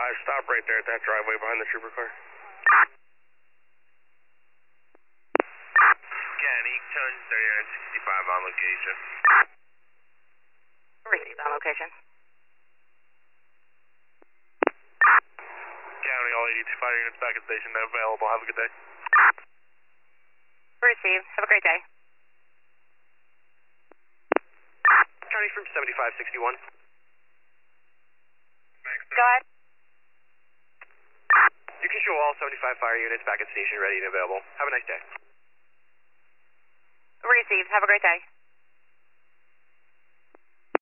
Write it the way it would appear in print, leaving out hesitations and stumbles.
stop right there at that driveway behind the trooper car. County, 3965 on location. Received on location. County, all 82 fire units back at station available. Have a good day. Received. Have a great day. County from 7561. Go ahead. You can show all 75 fire units back at station ready and available. Have a nice day. Received. Have a great day.